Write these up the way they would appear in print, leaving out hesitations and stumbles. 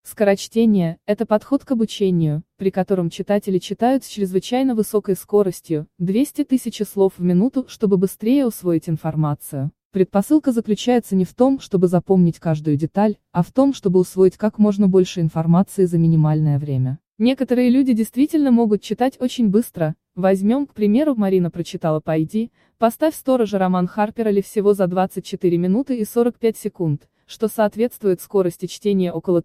Скорочтение – это подход к обучению, при котором читатели читают с чрезвычайно высокой скоростью, 200 тысяч слов в минуту, чтобы быстрее усвоить информацию. Предпосылка заключается не в том, чтобы запомнить каждую деталь, а в том, чтобы усвоить как можно больше информации за минимальное время. Некоторые люди действительно могут читать очень быстро. Возьмем, к примеру, Марина прочитала «Пойди, поставь сторожа» роман Харпера Ли всего за 24 минуты и 45 секунд, что соответствует скорости чтения около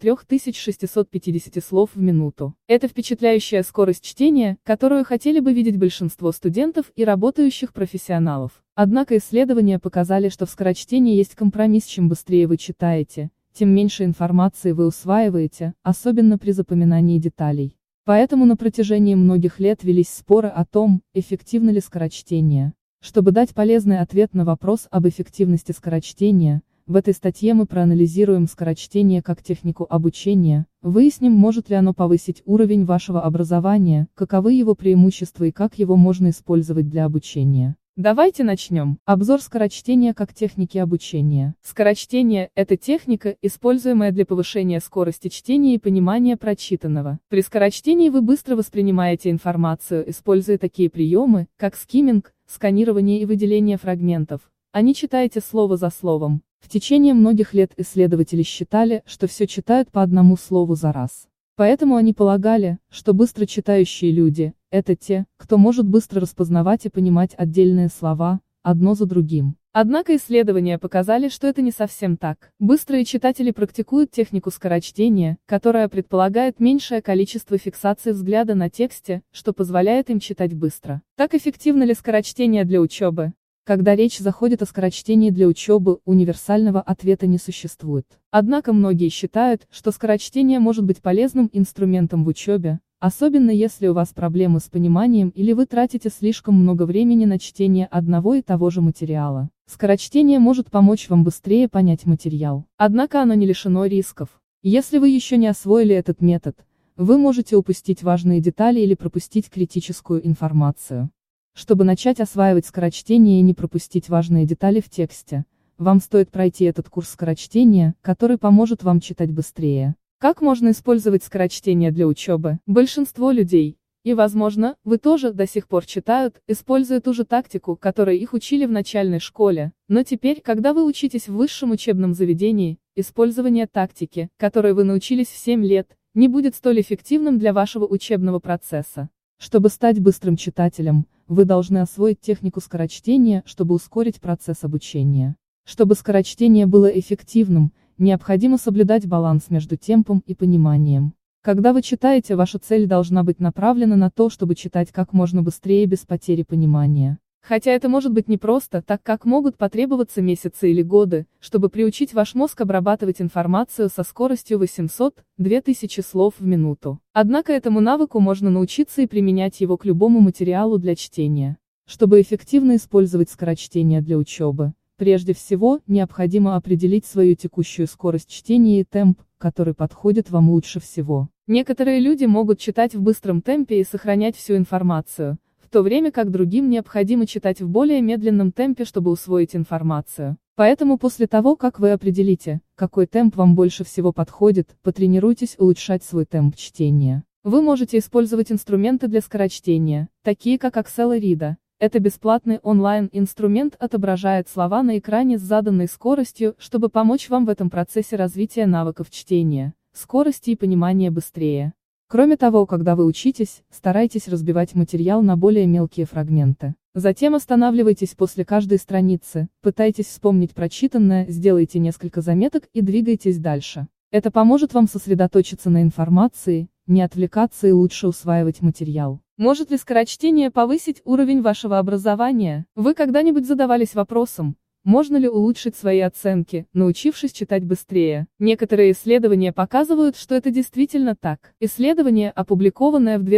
3650 слов в минуту. Это впечатляющая скорость чтения, которую хотели бы видеть большинство студентов и работающих профессионалов. Однако исследования показали, что в скорочтении есть компромисс: чем быстрее вы читаете, тем меньше информации вы усваиваете, особенно при запоминании деталей. Поэтому на протяжении многих лет велись споры о том, эффективно ли скорочтение. Чтобы дать полезный ответ на вопрос об эффективности скорочтения, в этой статье мы проанализируем скорочтение как технику обучения, выясним, может ли оно повысить уровень вашего образования, каковы его преимущества и как его можно использовать для обучения. Давайте начнем. Обзор скорочтения как техники обучения. Скорочтение – это техника, используемая для повышения скорости чтения и понимания прочитанного. При скорочтении вы быстро воспринимаете информацию, используя такие приемы, как скимминг, сканирование и выделение фрагментов, а не читаете слово за словом. В течение многих лет исследователи считали, что все читают по одному слову за раз. Поэтому они полагали, что быстро читающие люди – это те, кто может быстро распознавать и понимать отдельные слова, одно за другим. Однако исследования показали, что это не совсем так. Быстрые читатели практикуют технику скорочтения, которая предполагает меньшее количество фиксаций взгляда на тексте, что позволяет им читать быстро. Так эффективно ли скорочтение для учебы? Когда речь заходит о скорочтении для учебы, универсального ответа не существует. Однако многие считают, что скорочтение может быть полезным инструментом в учебе, особенно если у вас проблемы с пониманием или вы тратите слишком много времени на чтение одного и того же материала. Скорочтение может помочь вам быстрее понять материал. Однако оно не лишено рисков. Если вы еще не освоили этот метод, вы можете упустить важные детали или пропустить критическую информацию. Чтобы начать осваивать скорочтение и не пропустить важные детали в тексте, вам стоит пройти этот курс скорочтения, который поможет вам читать быстрее. Как можно использовать скорочтение для учебы? Большинство людей, и, возможно, вы тоже, до сих пор читают, используя ту же тактику, которой их учили в начальной школе, но теперь, когда вы учитесь в высшем учебном заведении, использование тактики, которой вы научились в 7 лет, не будет столь эффективным для вашего учебного процесса. Чтобы стать быстрым читателем, вы должны освоить технику скорочтения, чтобы ускорить процесс обучения. Чтобы скорочтение было эффективным, необходимо соблюдать баланс между темпом и пониманием. Когда вы читаете, ваша цель должна быть направлена на то, чтобы читать как можно быстрее без потери понимания. Хотя это может быть непросто, так как могут потребоваться месяцы или годы, чтобы приучить ваш мозг обрабатывать информацию со скоростью 800–2000 слов в минуту. Однако этому навыку можно научиться и применять его к любому материалу для чтения. Чтобы эффективно использовать скорочтение для учебы, прежде всего, необходимо определить свою текущую скорость чтения и темп, который подходит вам лучше всего. Некоторые люди могут читать в быстром темпе и сохранять всю информацию, в то время как другим необходимо читать в более медленном темпе, чтобы усвоить информацию. Поэтому после того, как вы определите, какой темп вам больше всего подходит, потренируйтесь улучшать свой темп чтения. Вы можете использовать инструменты для скорочтения, такие как Accelerida. Это бесплатный онлайн-инструмент, отображает слова на экране с заданной скоростью, чтобы помочь вам в этом процессе развития навыков чтения, скорости и понимания быстрее. Кроме того, когда вы учитесь, старайтесь разбивать материал на более мелкие фрагменты. Затем останавливайтесь после каждой страницы, пытайтесь вспомнить прочитанное, сделайте несколько заметок и двигайтесь дальше. Это поможет вам сосредоточиться на информации, не отвлекаться и лучше усваивать материал. Может ли скорочтение повысить уровень вашего образования? Вы когда-нибудь задавались вопросом, можно ли улучшить свои оценки, научившись читать быстрее? Некоторые исследования показывают, что это действительно так. Исследование, опубликованное в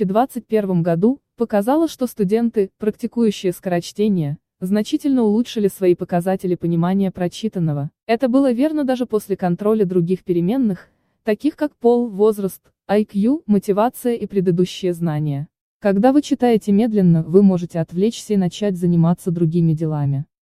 2021 году, показало, что студенты, практикующие скорочтение, значительно улучшили свои показатели понимания прочитанного. Это было верно даже после контроля других переменных, таких как пол, возраст, IQ, мотивация и предыдущие знания. Когда вы читаете медленно, вы можете отвлечься и начать заниматься другими делами.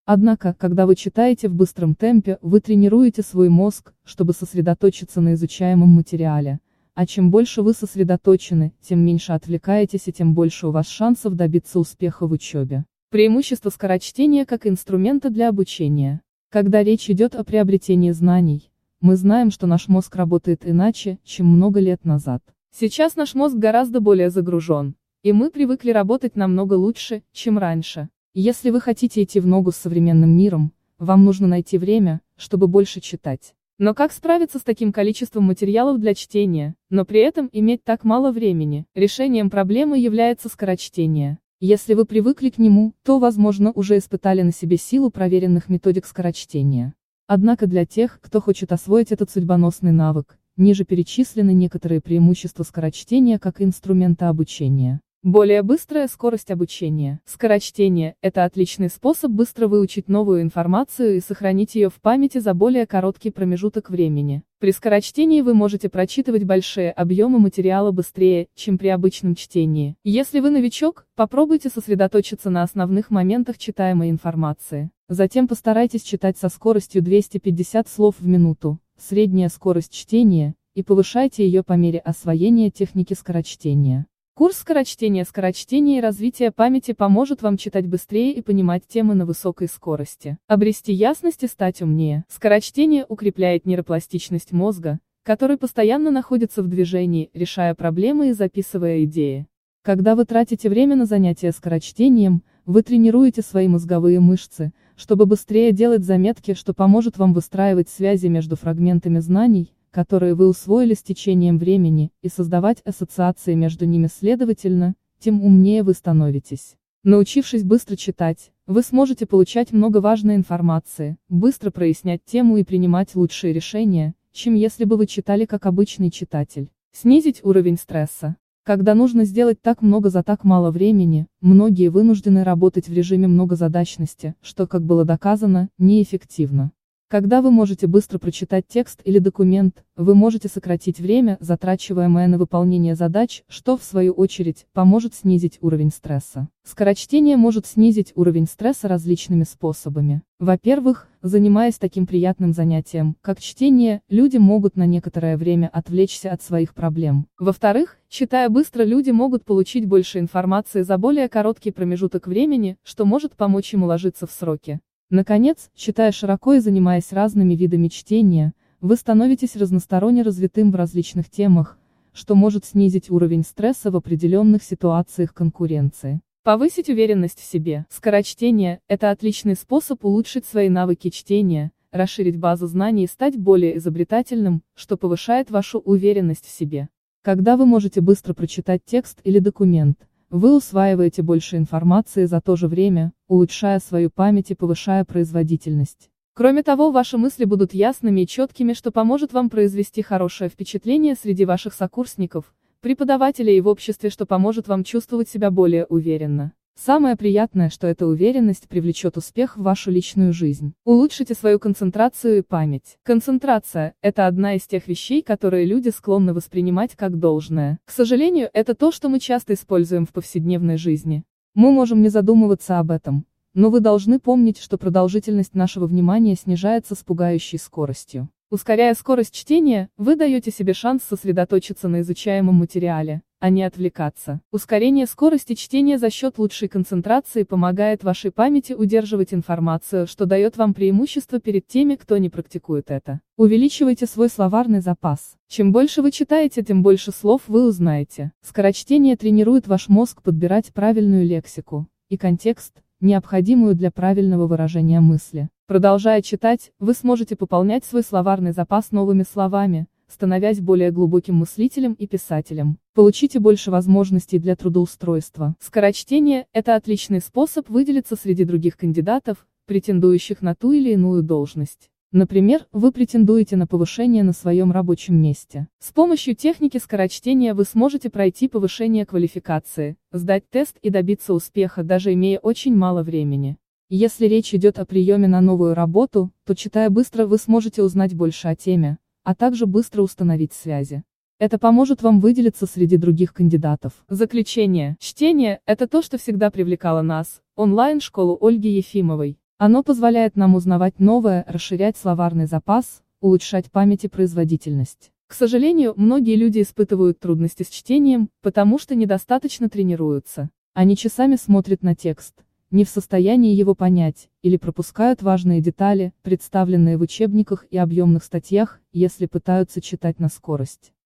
Однако, когда вы читаете в быстром темпе, вы тренируете свой мозг, чтобы сосредоточиться на изучаемом материале. А чем больше вы сосредоточены, тем меньше отвлекаетесь и тем больше у вас шансов добиться успеха в учебе. Преимущество скорочтения как инструмента для обучения. Когда речь идет о приобретении знаний, мы знаем, что наш мозг работает иначе, чем много лет назад. Сейчас наш мозг гораздо более загружен, и мы привыкли работать намного лучше, чем раньше. Если вы хотите идти в ногу с современным миром, вам нужно найти время, чтобы больше читать. Но как справиться с таким количеством материалов для чтения, но при этом иметь так мало времени? Решением проблемы является скорочтение. Если вы привыкли к нему, то, возможно, уже испытали на себе силу проверенных методик скорочтения. Однако для тех, кто хочет освоить этот судьбоносный навык, ниже перечислены некоторые преимущества скорочтения как инструмента обучения. Более быстрая скорость обучения. Скорочтение – это отличный способ быстро выучить новую информацию и сохранить ее в памяти за более короткий промежуток времени. При скорочтении вы можете прочитывать большие объемы материала быстрее, чем при обычном чтении. Если вы новичок, попробуйте сосредоточиться на основных моментах читаемой информации. Затем постарайтесь читать со скоростью 250 слов в минуту, средняя скорость чтения, и повышайте ее по мере освоения техники скорочтения. Курс скорочтения и развития памяти поможет вам читать быстрее и понимать темы на высокой скорости. Обрести ясность и стать умнее. Скорочтение укрепляет нейропластичность мозга, который постоянно находится в движении, решая проблемы и записывая идеи. Когда вы тратите время на занятия скорочтением, вы тренируете свои мозговые мышцы, чтобы быстрее делать заметки, что поможет вам выстраивать связи между фрагментами знаний, которые вы усвоили с течением времени, и создавать ассоциации между ними, следовательно, тем умнее вы становитесь. Научившись быстро читать, вы сможете получать много важной информации, быстро прояснять тему и принимать лучшие решения, чем если бы вы читали как обычный читатель. Снизить уровень стресса. Когда нужно сделать так много за так мало времени, многие вынуждены работать в режиме многозадачности, что, как было доказано, неэффективно. Когда вы можете быстро прочитать текст или документ, вы можете сократить время, затрачиваемое на выполнение задач, что, в свою очередь, поможет снизить уровень стресса. Скорочтение может снизить уровень стресса различными способами. Во-первых, занимаясь таким приятным занятием, как чтение, люди могут на некоторое время отвлечься от своих проблем. Во-вторых, читая быстро, люди могут получить больше информации за более короткий промежуток времени, что может помочь им уложиться в сроки. Наконец, читая широко и занимаясь разными видами чтения, вы становитесь разносторонне развитым в различных темах, что может снизить уровень стресса в определенных ситуациях конкуренции. Повысить уверенность в себе. Скорочтение – это отличный способ улучшить свои навыки чтения, расширить базу знаний и стать более изобретательным, что повышает вашу уверенность в себе. Когда вы можете быстро прочитать текст или документ, вы усваиваете больше информации за то же время, улучшая свою память и повышая производительность. Кроме того, ваши мысли будут ясными и четкими, что поможет вам произвести хорошее впечатление среди ваших сокурсников, преподавателей и в обществе, что поможет вам чувствовать себя более уверенно. Самое приятное, что эта уверенность привлечет успех в вашу личную жизнь. Улучшите свою концентрацию и память. Концентрация – это одна из тех вещей, которые люди склонны воспринимать как должное. К сожалению, это то, что мы часто используем в повседневной жизни. Мы можем не задумываться об этом, но вы должны помнить, что продолжительность нашего внимания снижается с пугающей скоростью. Ускоряя скорость чтения, вы даете себе шанс сосредоточиться на изучаемом материале, а не отвлекаться. Ускорение скорости чтения за счет лучшей концентрации помогает вашей памяти удерживать информацию, что дает вам преимущество перед теми, кто не практикует это. Увеличивайте свой словарный запас. Чем больше вы читаете, тем больше слов вы узнаете. Скорочтение тренирует ваш мозг подбирать правильную лексику и контекст, необходимую для правильного выражения мысли. Продолжая читать, вы сможете пополнять свой словарный запас новыми словами, становясь более глубоким мыслителем и писателем. Получите больше возможностей для трудоустройства. Скорочтение – это отличный способ выделиться среди других кандидатов, претендующих на ту или иную должность. Например, вы претендуете на повышение на своем рабочем месте. С помощью техники скорочтения вы сможете пройти повышение квалификации, сдать тест и добиться успеха, даже имея очень мало времени. Если речь идет о приеме на новую работу, то читая быстро вы сможете узнать больше о теме, а также быстро установить связи. Это поможет вам выделиться среди других кандидатов. Заключение. Чтение – это то, что всегда привлекало нас, онлайн-школу Ольги Ефимовой. Оно позволяет нам узнавать новое, расширять словарный запас, улучшать память и производительность. К сожалению, многие люди испытывают трудности с чтением, потому что недостаточно тренируются. Они часами смотрят на текст, не в состоянии его понять, или пропускают важные детали, представленные в учебниках и объемных статьях, если пытаются читать на скорость.